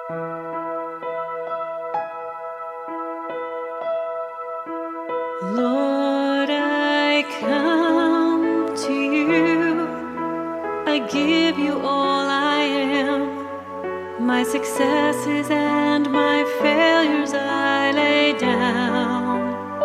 Lord, I come to you. I give you all I am. My successes and my failures I lay down.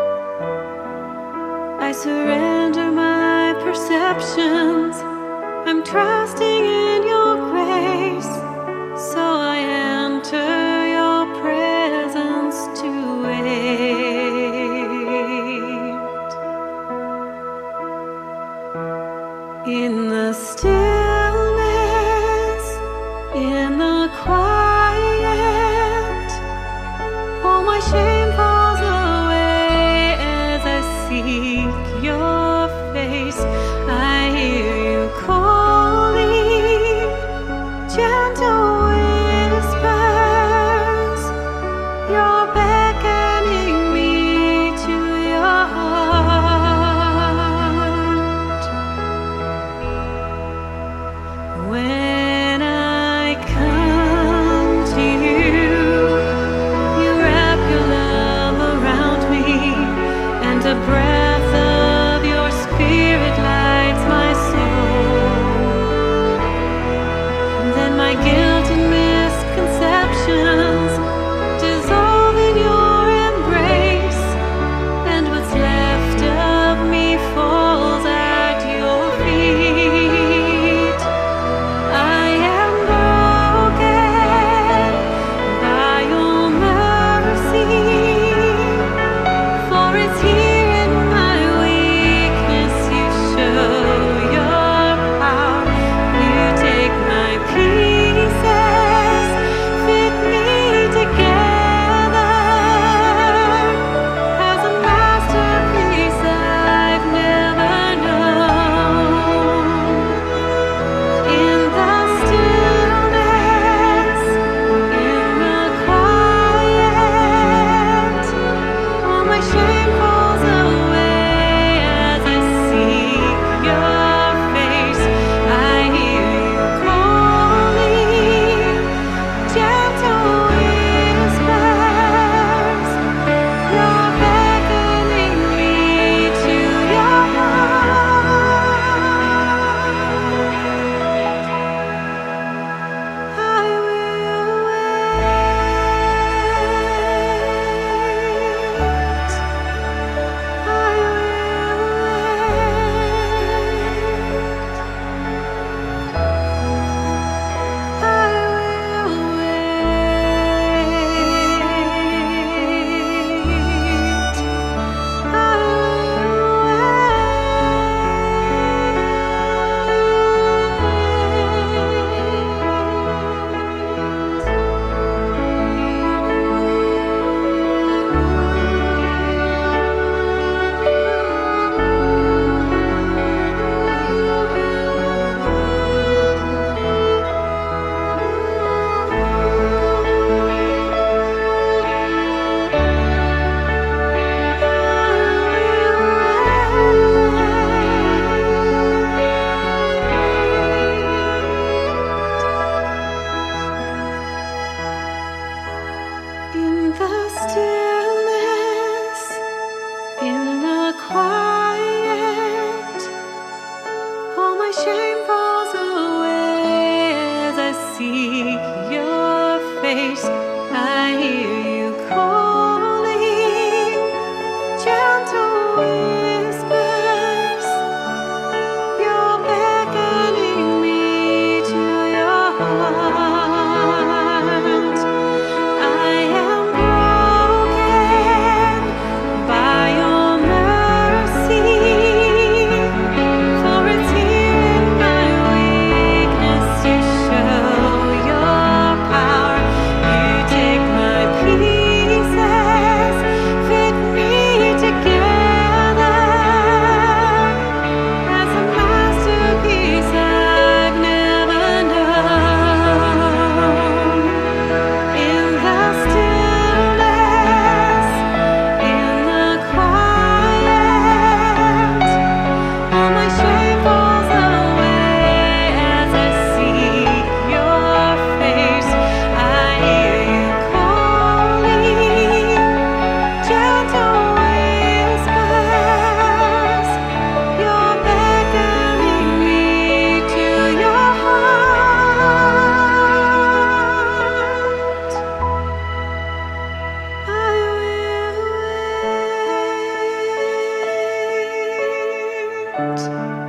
I surrender my perceptions. I'm trusting in your grace. So I enter your presence to wait. In the stillness, in the quiet, all my shame falls away as I seek your face. I hear you calling, gentle whispers. You're beckoning me to your heart. When I come to you, you wrap your love around me, and a breath of your spirit lights my soul. And then my guilt and misconceptions dissolve in your embrace, and what's left of me falls at your feet. I am broken by your mercy, for it's here in my weakness you show your power. You take my pieces, fit me together as a masterpiece I've never known. In the stillness, in the quiet, all my shame falls away as I seek your face. I hear you calling, gentle whispers. You're beckoning me to your heart. I will wait. I will in the stillness, in the quiet, all my shame falls away as I seek your face. I hear you calling, gentle whispers. You're beckoning me to your heart. I am broken by your mercy, for it's here in my weakness you show your heart.